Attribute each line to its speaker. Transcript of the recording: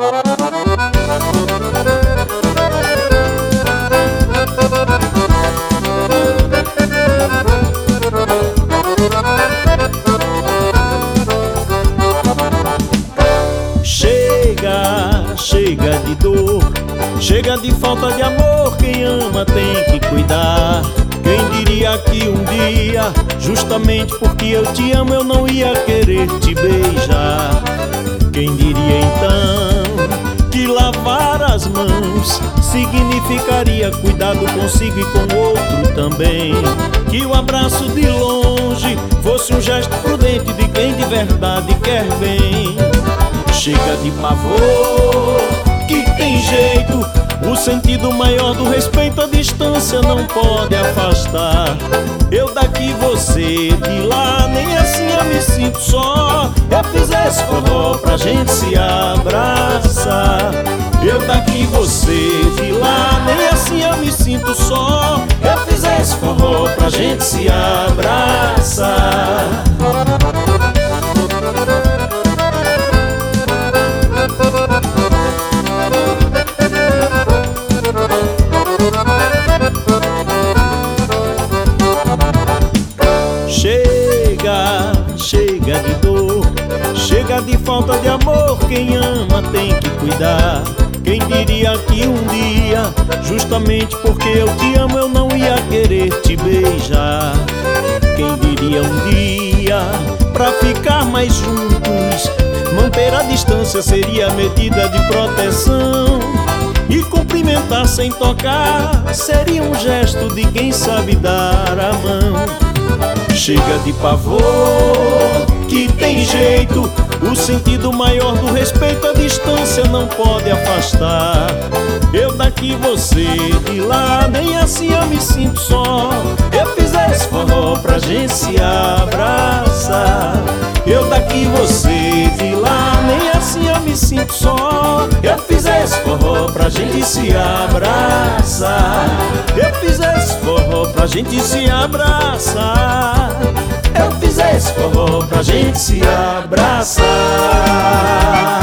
Speaker 1: Chega de dor, chega de falta de amor. Quem ama tem que cuidar. Quem diria que um dia, justamente porque eu te amo, eu não ia querer te beijar? Quem diria então que lavar as mãos significaria cuidado consigo e com o outro também? Que o abraço de longe fosse um gesto prudente de quem de verdade quer bem. Chega de pavor, que tem jeito. O sentido maior do respeito, a distância não pode afastar. Eu daqui, você de lá, nem assim eu me sinto só. Eu fiz esse forró pra gente se abraçar. Eu daqui, você de lá, nem assim eu me sinto só. Eu fiz esse forró pra gente se abraçar. Chega de dor, chega de falta de amor. Quem ama tem que cuidar. Quem diria que um dia, justamente porque eu te amo, eu não ia querer te beijar? Quem diria um dia, pra ficar mais juntos, manter a distância seria medida de proteção? E cumprimentar sem tocar seria um gesto de quem sabe dar a mão. Chega de pavor, que tem jeito. O sentido maior do respeito, a distância não pode afastar. Eu daqui, você de lá, nem assim eu me sinto só. Eu fiz esse forró pra gente se abraçar. Eu daqui, você de lá, nem assim eu me sinto só. Eu fiz esse forró pra gente se abraçar. Eu fiz esse forró pra gente se abraçar. Eu fiz esse forró pra gente se abraçar.